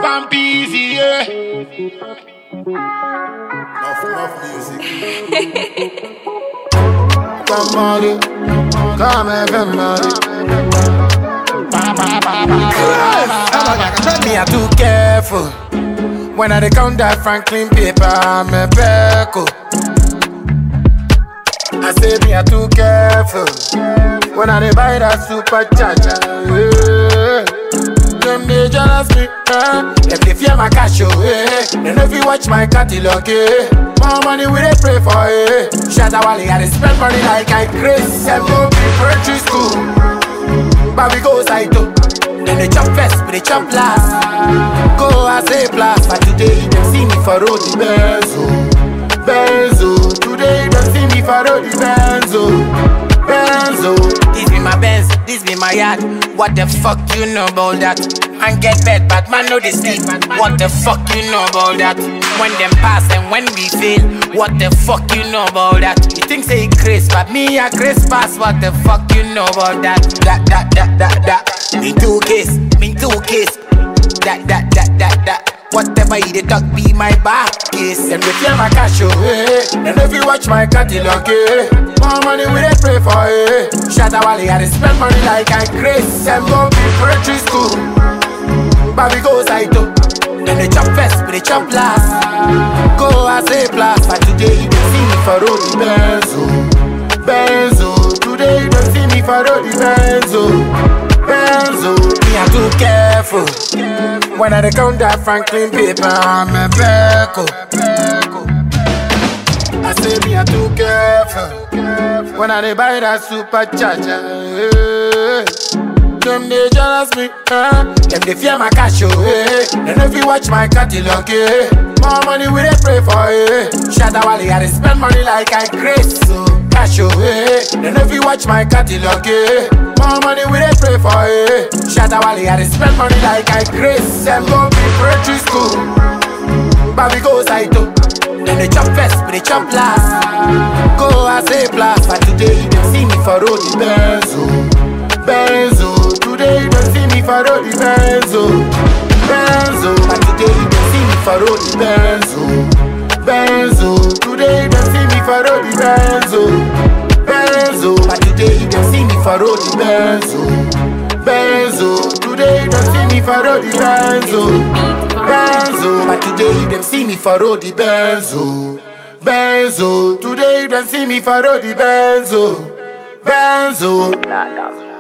Bambi easy, yeah. Enough music. Come on, come everybody. Me are too careful when I dey count that Franklin paper. I'm a peco. I say me are too careful when I dey buy that supercharger. Yeah. Them they jealous me, them they fear my cash, They know if you watch my catalog, More money we they pray for, Shatta Wale, I dey spend money like I crazy. Them go be poetry school, but we go side too. Then they chop first, but they chop last. Go as a blast, but today they see me for road the Benzo, Benzo. Today they see me for road the Benzo, Benzo. This be my Benz, this be my yard. What the fuck you know about that? Man get bed, but man know they sleep. What the fuck you know about that? When them pass and when we fail, what the fuck you know about that? You think say Chris, but me a Chris pass. What the fuck you know about that? That. Me two case. That. Whatever you dey talk be my back case. And we fear my cash, And if you watch my catalog, More money we dey pray for, Shatta Wale, I dey spend money like I crazy. Them go be poetry school, but we go side too. Then they chop first, but they chop last. Go as a blast, but today you don't see me for road the Benzo, Benzo. Today you don't see me for road the Benzo, Benzo. Me I'm too careful when I dey count that Franklin paper. I'm a peco. I say me I'm too careful when I dey buy that supercharger. Them they jealous me, Them they fear my cash, And if you watch my catalog, More money we they pray for, Shatta Wale, I dey spend money like I crazy. So cash, And if you watch my catalog, More money we they pray for, Shatta Wale, I dey spend money like I crazy. Them go be poetry school, but we go side too. Then they chop first, but they chop last. Go as a blast, but today you don't see me for road the Benzo, Benzo. Today you don't see me for road the Benzo, Benzo. But today you don't see me for road the Benzo, Benzo. Today you don't see me for road the Benzo, Benzo. But today you don't see me for road the Benzo, Benzo. Today you don't see me for road the Benzo, Benzo. But today you don't see me for road the Benzo, Benzo. Today you don't see me for road the Benzo, Benzo.